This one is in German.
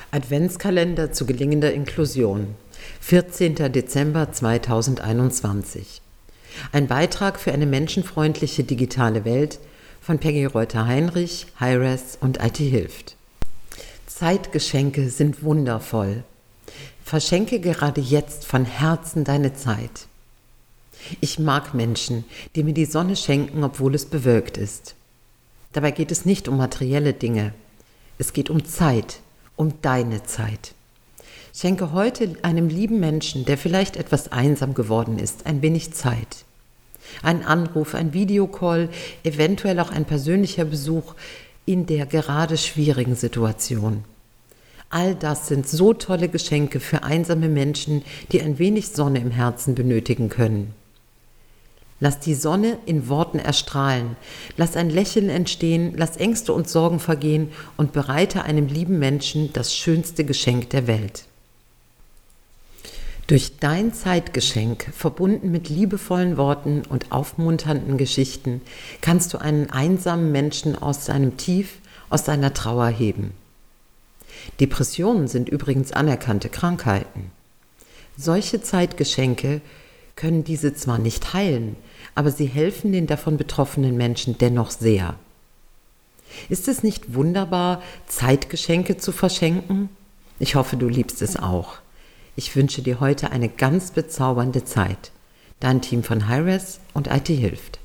Adventskalender zu gelingender Inklusion. 14. Dezember 2021. Ein Beitrag für eine menschenfreundliche digitale Welt von Peggy Reuter-Heinrich, HiRes und IT hilft. Zeitgeschenke sind wundervoll. Verschenke gerade jetzt von Herzen deine Zeit. Ich mag Menschen, die mir die Sonne schenken, obwohl es bewölkt ist. Dabei geht es nicht um materielle Dinge. Es geht um Zeit, um deine Zeit. Schenke heute einem lieben Menschen, der vielleicht etwas einsam geworden ist, ein wenig Zeit. Ein Anruf, ein Videocall, eventuell auch ein persönlicher Besuch in der gerade schwierigen Situation. All das sind so tolle Geschenke für einsame Menschen, die ein wenig Sonne im Herzen benötigen können. Lass die Sonne in Worten erstrahlen, lass ein Lächeln entstehen, lass Ängste und Sorgen vergehen und bereite einem lieben Menschen das schönste Geschenk der Welt. Durch dein Zeitgeschenk, verbunden mit liebevollen Worten und aufmunternden Geschichten, kannst du einen einsamen Menschen aus seinem Tief, aus seiner Trauer heben. Depressionen sind übrigens anerkannte Krankheiten. Solche Zeitgeschenke können diese zwar nicht heilen, aber sie helfen den davon betroffenen Menschen dennoch sehr. Ist es nicht wunderbar, Zeitgeschenke zu verschenken? Ich hoffe, du liebst es auch. Ich wünsche dir heute eine ganz bezaubernde Zeit. Dein Team von HiRes und IT hilft.